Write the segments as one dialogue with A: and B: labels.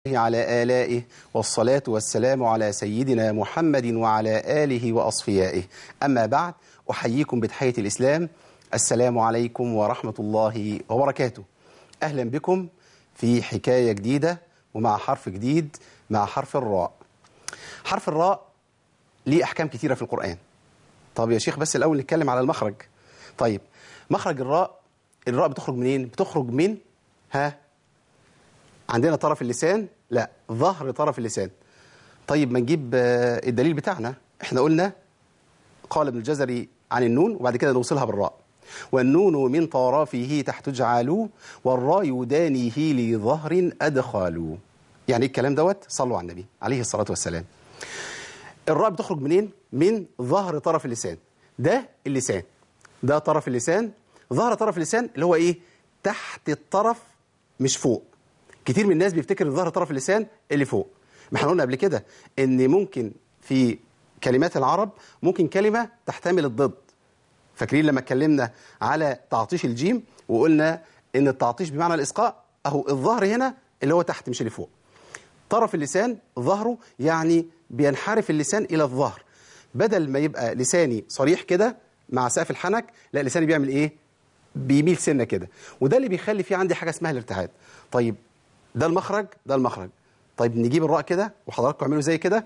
A: على آلائه والصلاة والسلام على سيدنا محمد وعلى آله وأصفيائه. أما بعد، أحييكم بتحية الإسلام. السلام عليكم ورحمة الله وبركاته. أهلا بكم في حكاية جديدة ومع حرف جديد، مع حرف الراء. حرف الراء ليه أحكام كتيرة في القرآن. طب يا شيخ، بس الأول نتكلم على المخرج. طيب، مخرج الراء بتخرج منين؟ بتخرج من عندنا طرف اللسان، لا، ظهر طرف اللسان. طيب، ما نجيب الدليل بتاعنا. احنا قلنا قال ابن الجزري عن النون، وبعد كده نوصلها بالراء. والنون من طرفه تحت اجعلوا، والراء يدانيه لظهر أدخلوا. يعني الكلام دوت، صلوا على النبي عليه الصلاة والسلام. الراء بتخرج منين؟ من ظهر طرف اللسان. ده اللسان، ده طرف اللسان. ظهر طرف اللسان اللي هو ايه؟ تحت الطرف مش فوق. كتير من الناس بيفتكر ظهر طرف اللسان اللي فوق. ما احنا قلنا قبل كده ان ممكن في كلمات العرب ممكن كلمة تحتمل الضد. فاكرين لما اتكلمنا على تعطيش الجيم وقلنا ان التعطيش بمعنى الاسقاء، اهو الظهر هنا اللي هو تحت مش اللي فوق. طرف اللسان ظهره يعني بينحرف اللسان الى الظهر، بدل ما يبقى لساني صريح كده مع سقف الحنك، لا، لساني بيعمل ايه؟ بيميل سنة كده، وده اللي بيخلي فيه عندي حاجة اسمها الارتعاد. طيب، ده المخرج، ده المخرج. طيب، نجيب الراء كده، وحضراتكم اعملوا زي كده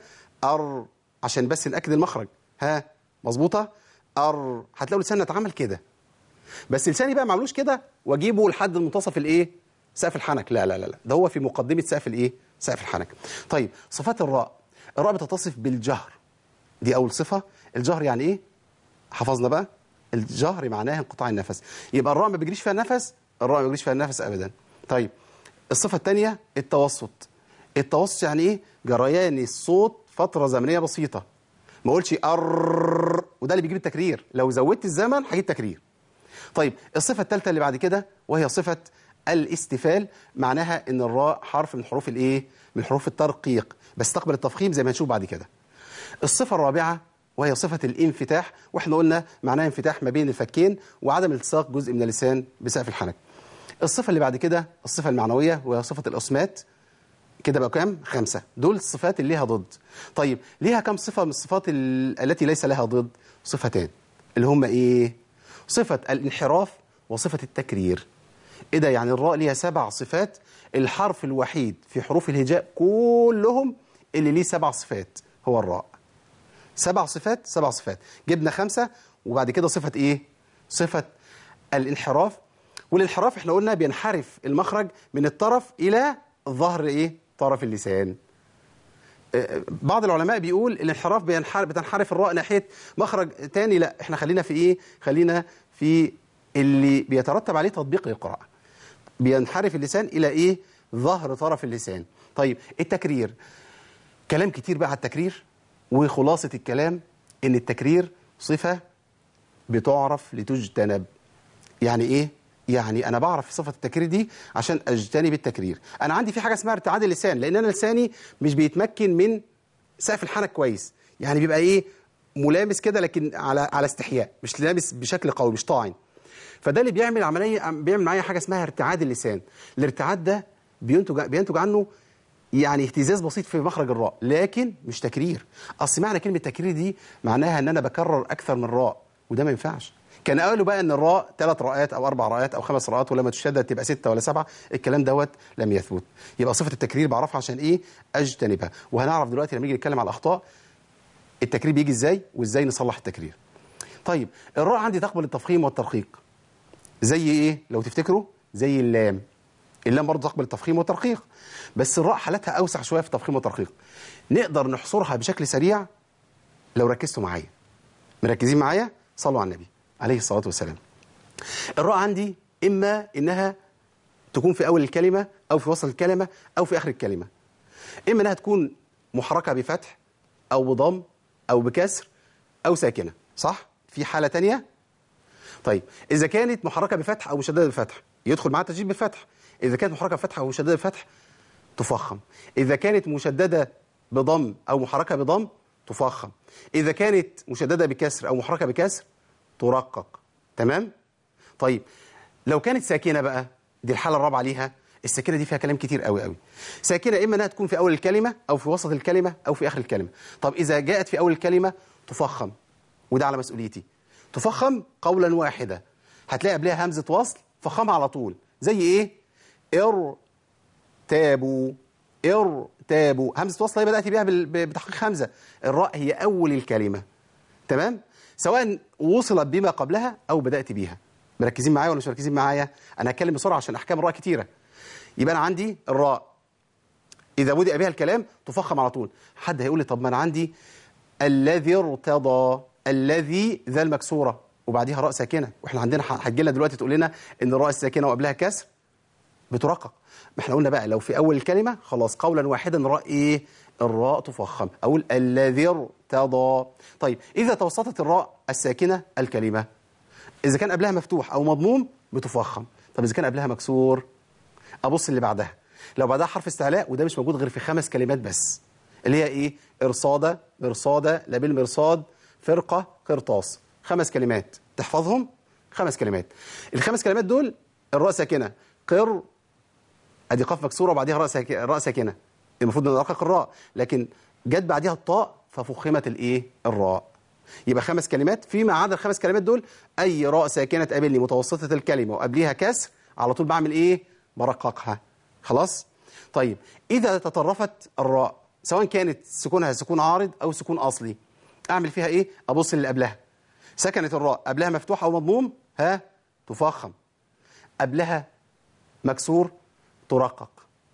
A: عشان بس نأكد المخرج. مظبوطة؟ هتلاقوا لساننا اتعمل كده، بس لساني بقى ما عملوش كده واجيبه لحد المنتصف الايه؟ سقف الحنك. لا لا لا، ده هو في مقدمة سقف الايه؟ سقف الحنك. طيب، صفات الراء بتتصف بالجهر. دي اول صفة. الجهر يعني ايه؟ حفظنا بقى. الجهر معناه انقطاع النفس. يبقى الراء ما بيجريش فيها النفس، الراء ما بيجريش فيها النفس ابدا. طيب، الصفة الثانية التوسط. التوسط يعني ايه؟ جريان الصوت فترة زمنية بسيطة. ما اقولش وده اللي بيجيب التكرير. لو زودت الزمن هجيب تكرير. طيب، الصفة الثالثة اللي بعد كده وهي صفة الاستفال. معناها ان الراء حرف من حروف الايه؟ من حروف الترقيق، بس تقبل التفخيم زي ما هنشوف بعد كده. الصفة الرابعة وهي صفة الانفتاح، واحنا قلنا معناها انفتاح ما بين الفكين وعدم التصاق جزء من اللسان بسقف الحنك. الصفة اللي بعد كده الصفة المعنوية وهي صفة الأصمات. كده بقى كام؟ 5. دول الصفات اللي ليها ضد. طيب، ليها كم صفة من الصفات التي ليس لها ضد؟ صفتان، اللي هم ايه؟ صفة الانحراف وصفة التكرير. ايه ده؟ يعني الراء ليها 7 صفات. الحرف الوحيد في حروف الهجاء كلهم اللي ليه 7 صفات هو الراء. 7 صفات، 7 صفات. جبنا 5، وبعد كده صفة ايه؟ صفة الانحراف. والانحراف احنا قلنا بينحرف المخرج من الطرف الى ظهر ايه؟ طرف اللسان. بعض العلماء بيقول الانحراف بتنحرف الراء ناحيه مخرج تاني. لا، احنا خلينا في ايه؟ خلينا في اللي بيترتب عليه تطبيق القراءه. بينحرف اللسان الى ايه؟ ظهر طرف اللسان. طيب، التكرير. كلام كتير بقى على التكرير، وخلاصه الكلام ان التكرير صفه بتعرف لتجتنب. يعني ايه؟ يعني انا بعرف صفه التكرير دي عشان اجتنب التكرير. انا عندي في حاجه اسمها ارتعاد اللسان، لان انا لساني مش بيتمكن من سقف الحنك كويس. يعني بيبقى ايه؟ ملامس كده، لكن على استحياء، مش لامس بشكل قوي، مش طاعن. فده اللي بيعمل معايا حاجه اسمها ارتعاد اللسان. الارتعاد ده بينتج عنه يعني اهتزاز بسيط في مخرج الراء، لكن مش تكرير. اصل معنى كلمه تكرير دي معناها ان انا بكرر اكثر من راء، وده ما ينفعش. كان قالوا بقى ان الراء 3 راءات او 4 راءات او 5 راءات، ولما تشدد تبقى 6 ولا 7. الكلام دوت لم يثبت. يبقى صفه التكرير بعرفها عشان ايه؟ اجتنبها. وهنعرف دلوقتي لما نيجي نتكلم على الاخطاء التكرير بيجي ازاي وازاي نصلح التكرير. طيب، الراء عندي تقبل التفخيم والترقيق. زي ايه؟ لو تفتكروا، زي اللام. اللام برضه تقبل التفخيم والترقيق، بس الراء حالتها اوسع شويه في التفخيم والترقيق. نقدر نحصرها بشكل سريع لو ركزتوا معايا. مركزين معايا؟ صلوا على النبي عليه الصلاة والسلام. الراء عندي إما إنها تكون في أول الكلمة أو في وسط الكلمة أو في آخر الكلمة. إما إنها تكون محركة بفتح أو بضم أو بكسر أو ساكنة. صح؟ في حالة تانية؟ طيب، إذا كانت محركة بفتح أو مشددة بفتح يدخل معها تشديد بالفتح. إذا كانت محركة بفتح أو مشددة بفتح تفخم. إذا كانت مشددة بضم أو محركة بضم تفخم. إذا كانت مشددة بكسر أو محركة بكسر ترقق. تمام؟ طيب، لو كانت ساكنة بقى، دي الحالة الرابعة ليها، الساكنه دي فيها كلام كتير قوي قوي. ساكنه اما انها تكون في اول الكلمه او في وسط الكلمه او في اخر الكلمه. طب اذا جاءت في اول الكلمه تفخم، وده على مسؤوليتي. تفخم قولا واحدا، هتلاقي قبلها همزه وصل، فخمها على طول. زي ايه؟ ارتابوا. ارتابوا، همزه وصل هي بدات بيها بتحقيق همزه. الراء هي اول الكلمه، تمام؟ سواء وصلت بما قبلها او بدات بيها. مركزين معايا ولا مش مركزين معايا؟ انا هتكلم بسرعه عشان احكام الراء كتيره. يبقى انا عندي الراء اذا بدأ بها الكلام تفخم على طول. حد هيقول لي طب ما انا عندي الذي ارتضى، الذي ذا المكسوره وبعديها راء ساكنه، واحنا عندنا هتجي لنا دلوقتي تقول لنا ان الراء الساكنه وقبلها كسر بترقق. ما احنا قلنا بقى لو في اول الكلمه خلاص قولا واحدا الراء ايه؟ الراء تفخم. اقول الذي ارتضى. طيب اذا توسطت الراء الساكنه الكلمه، اذا كان قبلها مفتوح او مضموم بتفخم. طب اذا كان قبلها مكسور ابص اللي بعدها. لو بعدها حرف استعلاء، وده مش موجود غير في 5 كلمات بس، اللي هي ايه؟ ارصاده، مرصاده، لابل مرصاد، فرقه، قرطاس. 5 كلمات تحفظهم. 5 كلمات. ال5 كلمات دول الراء ساكنه. قر، ادي قاف مكسوره وبعديها راء ساكنه، المفروض نرقق الراء، لكن جت بعديها الطاء ففخمت الايه؟ الراء. يبقى 5 كلمات. فيما عدا ال5 كلمات دول اي راء ساكنه تقابلني متوسطه الكلمه وقبليها كسر على طول بعمل ايه؟ برققها. خلاص؟ طيب اذا تطرفت الراء سواء كانت سكونها سكون عارض او سكون اصلي، اعمل فيها ايه؟ ابص اللي قبلها. سكنت الراء قبلها مفتوح او مضموم، ها؟ تفخم. قبلها مكسور ترقق.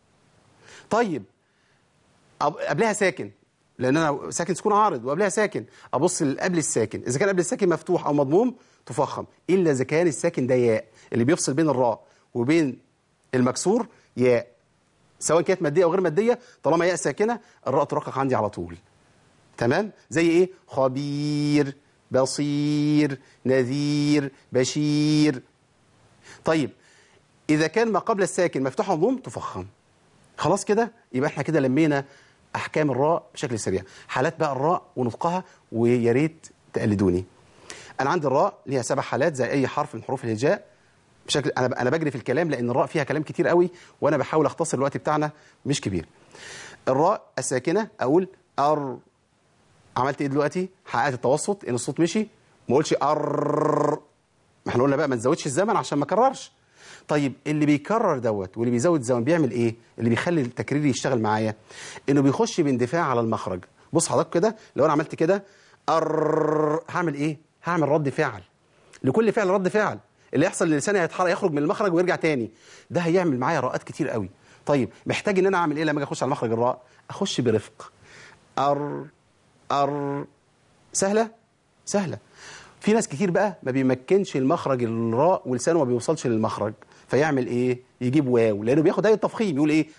A: طيب قبلها ساكن، لان انا ساكن سكون عارض وقبلها ساكن، ابص اللي قبل الساكن. اذا كان قبل الساكن مفتوح او مضموم تفخم، الا اذا كان الساكن ده ياء، اللي بيفصل بين الراء وبين المكسور ياء، سواء كانت ماديه او غير ماديه، طالما ياء ساكنه الراء ترقق عندي على طول. تمام؟ زي ايه؟ خبير، بصير، نذير، بشير. طيب اذا كان ما قبل الساكن مفتوح او مضموم تفخم. خلاص كده؟ يبقى احنا كده لمينا احكام الراء بشكل سريع. حالات بقى الراء ونطقها، ويا ريت تقلدوني. انا عندي الراء ليها 7 حالات زي اي حرف من حروف الهجاء. بشكل انا بجري في الكلام لان الراء فيها كلام كتير قوي، وانا بحاول اختصر الوقت بتاعنا مش كبير. الراء الساكنه اقول ار. عملت ايه دلوقتي؟ حققت التوسط ان الصوت مشي، ما اقولش ار. ما احنا قلنا بقى ما نزودش الزمن عشان ما اكررش. طيب اللي بيكرر دوت واللي بيزود الزمن بيعمل ايه؟ اللي بيخلي التكرير يشتغل معايا انه بيخش باندفاع على المخرج. بص حضرتك كده، لو انا عملت كده ار هعمل ايه؟ هعمل رد فعل. لكل فعل رد فعل. اللي يحصل ان لساني هيتحرك يخرج من المخرج ويرجع تاني، ده هيعمل معايا راءات كتير قوي. طيب محتاج ان انا اعمل ايه لما اجي اخش على مخرج الراء؟ اخش برفق. ار ار. سهله؟ سهله. في ناس كتير بقى ما بيمكنش المخرج الراء ولسانه ما بيوصلش للمخرج، فيعمل ايه؟ يجيب واو، لانه بياخد هيئه التفخيم، يقول ايه؟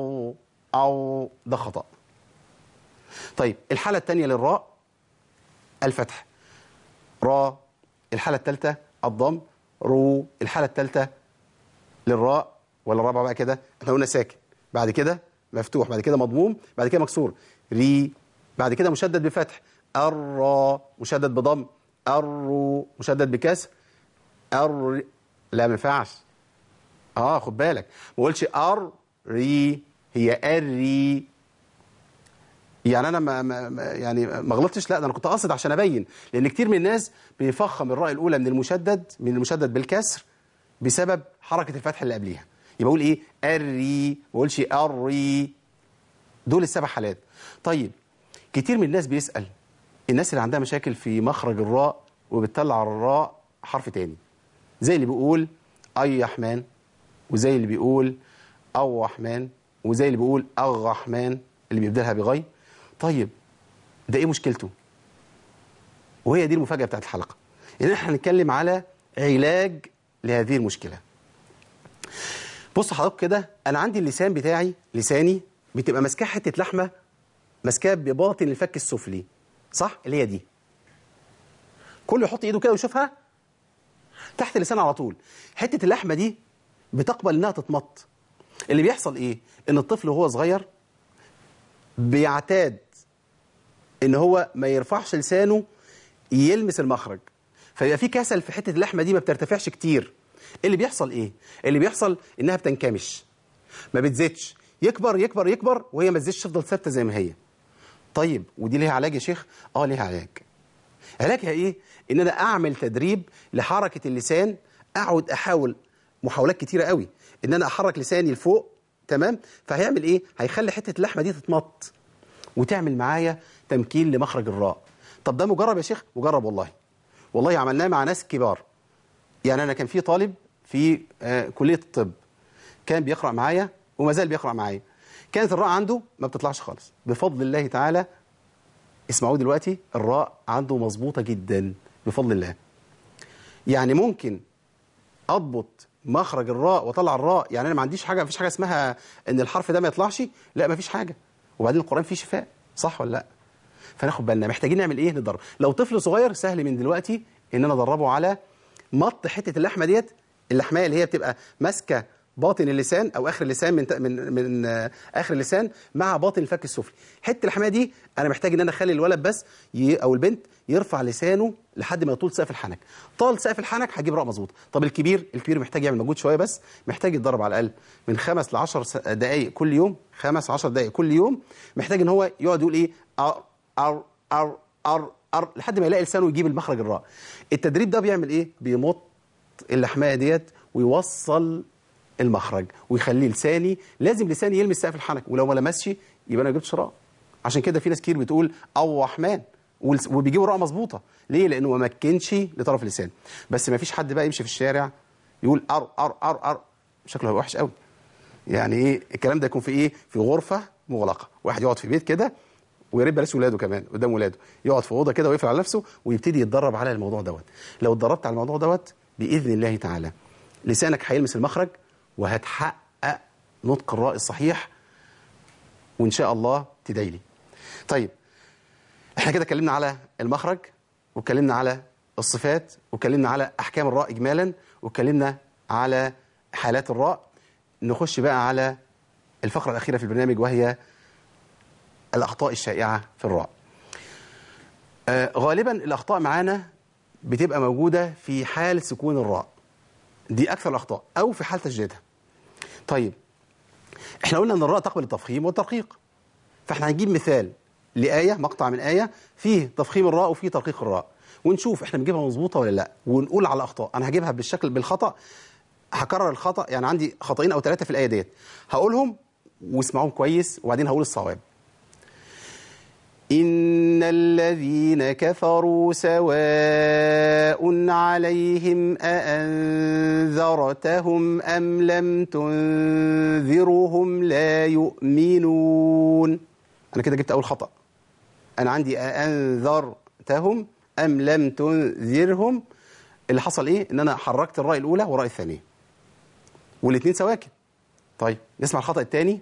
A: او ده خطأ. طيب الحاله الثانيه للراء الفتح، را. الحاله الثالثه الضم، رو. الحاله الثالثه للراء ولا الرابعه بقى كده؟ احنا قلنا ساكن، بعد كده مفتوح، بعد كده مضموم، بعد كده مكسور، ري، بعد كده مشدد بفتح، الرا، مشدد بضم، الرو، مشدد بكسر، لا ما ينفعش. خد بالك، ما اقولش ري، هي الري. يعني انا ما غلطتش، لا ده انا كنت قاصد عشان ابين، لان كتير من الناس بيفخم الراء الاولى من المشدد بالكسر بسبب حركه الفتح اللي قبليها. يبقى اقول ايه؟ الري، ما اقولش الري. دول ال7 حالات. طيب كتير من الناس بيسأل، الناس اللي عندها مشاكل في مخرج الراء وبتطلع الراء حرف تاني، زي اللي بيقول اي رحمن، وزي اللي بيقول او رحمن، وزي اللي بيقول الرحمن اللي بيبدلها بغي. طيب ده ايه مشكلته؟ وهي دي المفاجأة بتاعت الحلقة، ان احنا هنتكلم على علاج لهذه المشكلة. بص حضرتك كده، انا عندي اللسان بتاعي، لساني بتبقى ماسكاه حتة لحمة، ماسكاه بباطن الفك السفلي، صح؟ اللي هي دي. كله يحط ايده كده ويشوفها تحت اللسان على طول. حتة اللحمة دي بتقبل انها تتمط. اللي بيحصل ايه؟ ان الطفل وهو صغير بيعتاد ان هو ما يرفعش لسانه يلمس المخرج، فيبقى في كسل في حتة اللحمة دي، ما بترتفعش كتير. اللي بيحصل ايه؟ اللي بيحصل انها بتنكمش. ما بتزيدش، يكبر يكبر يكبر وهي ما تزيدش، تفضل ثابته زي ما هي. طيب ودي ليها علاج يا شيخ؟ ليها علاج. علاجها ايه؟ ان انا اعمل تدريب لحركه اللسان، اقعد احاول محاولات كتيره قوي ان انا احرك لساني لفوق، تمام؟ فهيعمل ايه؟ هيخلي حته اللحمه دي تتمط وتعمل معايا تمكين لمخرج الراء. طب ده مجرب يا شيخ؟ مجرب والله عملناه مع ناس كبار. يعني انا كان في طالب في كليه الطب كان بيقرا معايا وما زال بيقرا معايا، كانت الراء عنده ما بتطلعش خالص بفضل الله تعالى. اسمعوا دلوقتي، الراء عنده مظبوطه جدا بفضل الله. يعني ممكن اضبط مخرج الراء واطلع الراء، يعني انا ما عنديش حاجه، مفيش حاجه اسمها ان الحرف ده ما يطلعش، لا مفيش حاجه. وبعدين القران فيه شفاء، صح ولا لا؟ فناخد بالنا، محتاجين نعمل ايه؟ نتدرب. لو طفل صغير سهل من دلوقتي ان انا ادربه على مط حته اللحمه ديت، اللحمايه اللي هي بتبقى ماسكه باطن اللسان او اخر اللسان من اخر اللسان مع باطن الفك السفلي. حته اللحمايه دي انا محتاج ان انا اخلي الولد بس او البنت يرفع لسانه لحد ما يطول سقف الحنك. طال سقف الحنك هجيب راء مظبوطه. طب الكبير محتاج يعمل مجهود شويه، بس محتاج يتدرب على الاقل من 5 ل 10 دقائق كل يوم، 5 10 دقائق كل يوم. محتاج ان هو يقعد يقول ايه أر أر أر أر لحد ما يلاقي لسانه يجيب المخرج الراء. التدريب ده بيعمل ايه؟ بيمط اللحمايه ديت ويوصل المخرج ويخليه لساني، لازم لساني يلمس سقف الحنك، ولو ما لمسش يبقى انا ما جبتش راء. عشان كده في ناس كتير بتقول الرحمن وبيجيبوا راء مظبوطه. ليه؟ لانه ما مكنش لطرف اللسان. بس ما فيش حد بقى يمشي في الشارع يقول ار ار ار ار، شكله هيبقى وحش قوي. يعني ايه الكلام ده؟ يكون في ايه؟ في غرفه مغلقه، واحد يقعد في بيت كده، ويا ريت بلاش ولاده كمان قدام ولاده، يقعد في اوضه كده ويقفل على نفسه ويبتدي يتدرب على الموضوع دوت. لو اتدربت على الموضوع دوت باذن الله تعالى لسانك هيلمس المخرج وهتحقق نطق الراء الصحيح، وان شاء الله تدعي لي. طيب احنا كده اتكلمنا على المخرج، واتكلمنا على الصفات، واتكلمنا على احكام الراء اجمالا، واتكلمنا على حالات الراء. نخش بقى على الفقره الاخيره في البرنامج، وهي الاخطاء الشائعه في الراء. غالبا الاخطاء معانا بتبقى موجوده في حال سكون الراء، دي اكثر الاخطاء، او في حال تشديدها. طيب احنا قلنا ان الراء تقبل التفخيم والترقيق، فاحنا هنجيب مثال لآية، مقطع من آية فيه تفخيم الراء وفيه ترقيق الراء، ونشوف احنا بنجيبها مظبوطه ولا لا، ونقول على الاخطاء. انا هجيبها بالخطأ، هكرر الخطأ، يعني عندي خطأين او 3 في الآية ديت، هقولهم واسمعوهم كويس وبعدين هقول الصواب. إن الذين كفروا سواء عليهم أأنذرتهم أم لم تنذرهم لا يؤمنون. أنا كده جبت أول خطأ. أنا عندي أأنذرتهم أم لم تنذرهم، اللي حصل إيه؟ إن أنا حركت الراء الأولى والراء الثانية والاثنين سواكن. طيب نسمع الخطأ الثاني.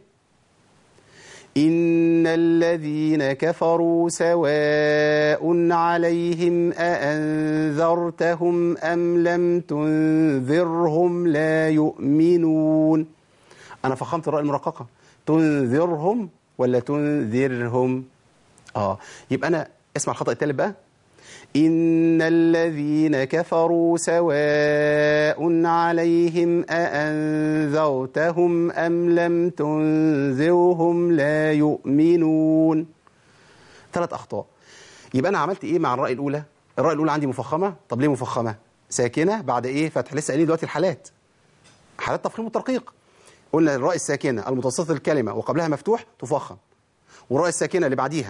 A: إن الذين كفروا سواء عليهم أأنذرتهم أم لم تنذرهم لا يؤمنون. أنا فخمت الراء المرققة، تنذرهم ولا تنذرهم؟ يبقى أنا اسمع الخطأ التالت بقى. إن الذين كفروا سواء عليهم أأنذرتهم أم لم تنذرهم لا يؤمنون. 3 أخطاء. يبقى أنا عملت إيه مع الراء الأولى؟ الراء الأولى عندي مفخمة. طب ليه مفخمة؟ ساكنة بعد إيه؟ فتح. لسه قايلين دلوقتي حالات تفخيم والترقيق. قلنا الراء الساكنة المتوسطة الكلمة وقبلها مفتوح تفخم، والراء الساكنة اللي بعديها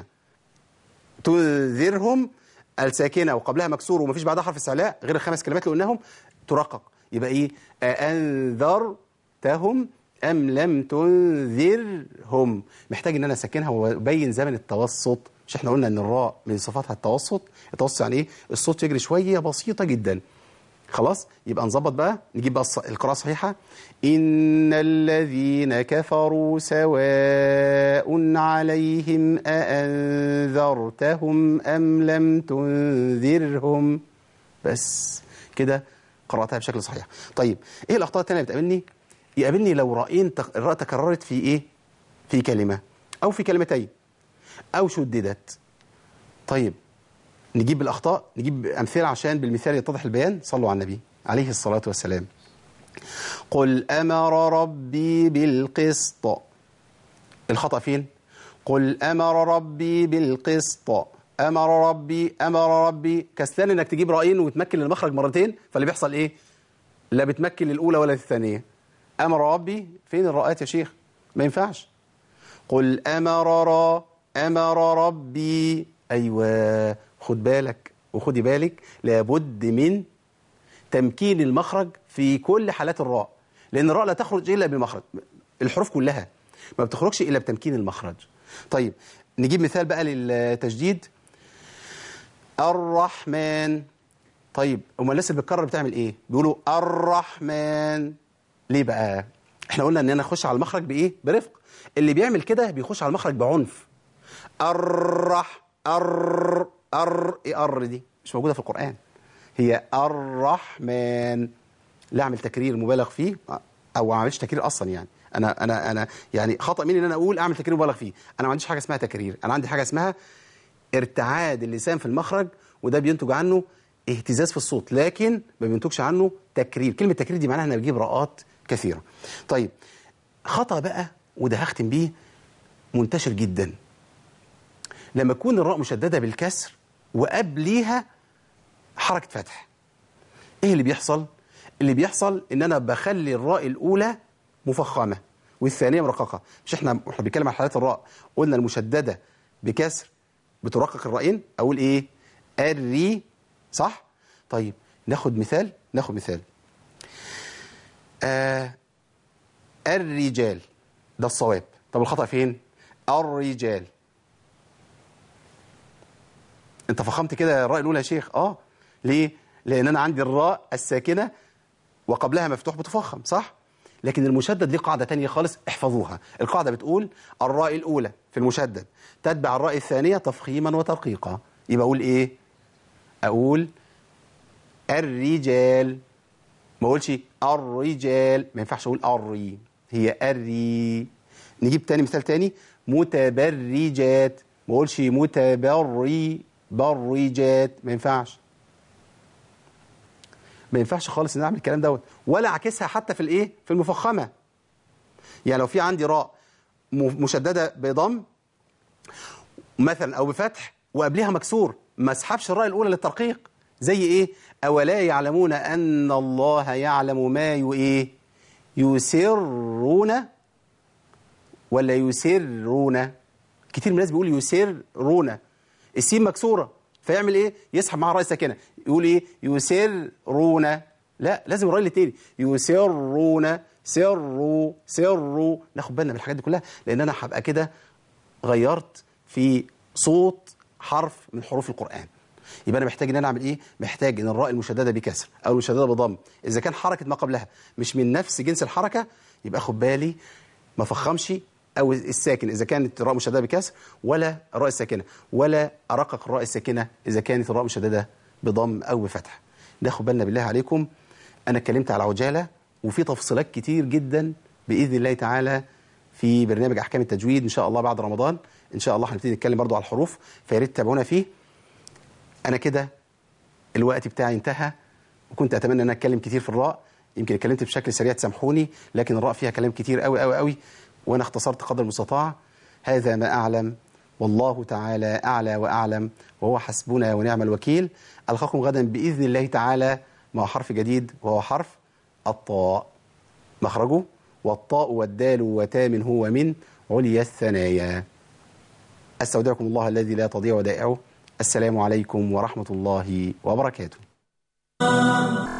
A: تنذرهم الساكنه وقبلها مكسور ومفيش بعدها حرف استعلاء غير ال5 كلمات اللي قلناهم ترقق. يبقى ايه؟ أأنذرتهم ام لم تنذرهم. محتاج ان انا اسكنها وابين زمن التوسط. مش احنا قلنا ان الراء من صفاتها التوسط؟ التوسط يعني ايه؟ الصوت يجري شويه بسيطه جدا. خلاص يبقى نظبط بقى، نجيب بقى القراءه الصحيحه. إن الذين كفروا سواء عليهم أأنذرتهم أم لم تنذرهم. بس كده قرأتها بشكل صحيح. طيب ايه الاخطاء الثانيه اللي بتقابلني؟ يقابلني لو الراء تكررت في ايه؟ في كلمه او في كلمتين او شددت. طيب نجيب الأخطاء، نجيب أمثلة عشان بالمثال يتضح البيان. صلوا على النبي عليه الصلاة والسلام. قل أمر ربي بالقسط. الخطأ فين؟ قل أمر ربي بالقسط. أمر ربي، أمر ربي، كسلان إنك تجيب رأيين وتمكن المخرج مرتين، فاللي بيحصل إيه؟ لا بتمكن الأولى ولا الثانية. أمر ربي، فين الراءات يا شيخ؟ ما ينفعش. قل أمر ربي. أيوة، خد بالك وخدي بالك، لابد من تمكين المخرج في كل حالات الراء، لأن الراء لا تخرج إلا بمخرج. الحروف كلها ما بتخرجش إلا بتمكين المخرج. طيب نجيب مثال بقى للتجديد. الرحمن. طيب أما الناس اللي بتكرر بتعمل إيه؟ بيقولوا الرحمن. ليه بقى؟ احنا قلنا ان انا اخش على المخرج بايه؟ برفق. اللي بيعمل كده بيخش على المخرج بعنف. ايه دي مش موجوده في القرآن. هي الرحمن. لا اعمل تكرير مبالغ فيه او ما اعملش تكرير اصلا. يعني انا يعني خطأ مني ان انا اقول اعمل تكرير مبالغ فيه. انا ما عنديش حاجه اسمها تكرير، انا عندي حاجه اسمها ارتعاد اللسان في المخرج، وده بينتج عنه اهتزاز في الصوت، لكن ما بينتجش عنه تكرير. كلمه تكرير دي معناها ان بجيب راءات كثيره. طيب خطأ بقى، وده هختم بيه، منتشر جدا، لما تكون الراء مشدده بالكسر وقبليها حركه فتح. ايه اللي بيحصل؟ اللي بيحصل ان انا بخلي الراء الاولى مفخمه والثانيه مرققه. مش احنا بنتكلم عن حالات الراء قلنا المشدده بكسر بترقق الراءين. اقول ايه؟ الري، صح؟ طيب ناخد مثال. الرجال، ده الصواب. طب الخطأ فين؟ الرجال. انت فخمت كده الراء الاولى يا شيخ. ليه؟ لان انا عندي الراء الساكنه وقبلها مفتوح بتفخم، صح؟ لكن المشدد ليه قاعده تانية خالص، احفظوها. القاعده بتقول الراء الاولى في المشدد تتبع الراء الثانيه تفخيما وترقيقا. يبقى اقول ايه؟ اقول الرجال، ما اقولش الرجال. ما ينفعش اقول الري، هي الري. نجيب تاني مثال تاني. متبرجات، ما اقولش برجات. ما ينفعش خالص ان اعمل الكلام دوت، ولا اعكسها حتى في الايه؟ في المفخمه. يعني لو في عندي راء مشدده بضم مثلا او بفتح وقبلها مكسور، ما اسحبش الراء الاولى للترقيق. زي ايه؟ اولا يعلمون ان الله يعلم ما يسرون ولا يسرون. كتير من الناس بيقول يسرون، السين مكسوره، فيعمل ايه؟ يسحب معها الراء الساكنه، يقول ايه؟ يسرون. لا، لازم الراء الاثنين، يسرون، سروا. ناخد بالنا من الحاجات دي كلها، لان انا هبقى كده غيرت في صوت حرف من حروف القرآن. يبقى انا محتاج ان انا اعمل ايه؟ محتاج ان الراء المشدده بكسر او المشدده بضم، اذا كان حركه ما قبلها مش من نفس جنس الحركه، يبقى اخد بالي ما فخمش، او الساكن اذا كانت الراء مشدده بكسر، ولا الراء الساكنه، ولا ارقق الراء الساكنه اذا كانت الراء مشدده بضم او بفتح. ناخد بالنا بالله عليكم. انا اتكلمت على عجاله، وفي تفصيلات كتير جدا باذن الله تعالى في برنامج احكام التجويد ان شاء الله بعد رمضان. ان شاء الله هنبتدي نتكلم برضو على الحروف، فيا ريت تتابعونا فيه. انا كده الوقت بتاعي انتهى، وكنت اتمنى ان انا اتكلم كتير في الراء. يمكن اتكلمت بشكل سريع تسامحوني، لكن الراء فيها كلام كتير قوي قوي قوي، وانا اختصرت قدر المستطاع. هذا ما اعلم، والله تعالى اعلى واعلم، وهو حسبنا ونعم الوكيل. القاكم غدا باذن الله تعالى مع حرف جديد، وهو حرف الطاء. مخرجه والطاء والدال وتام هو من عليا الثنايا. استودعكم الله الذي لا تضيع ودائعه. السلام عليكم ورحمة الله وبركاته.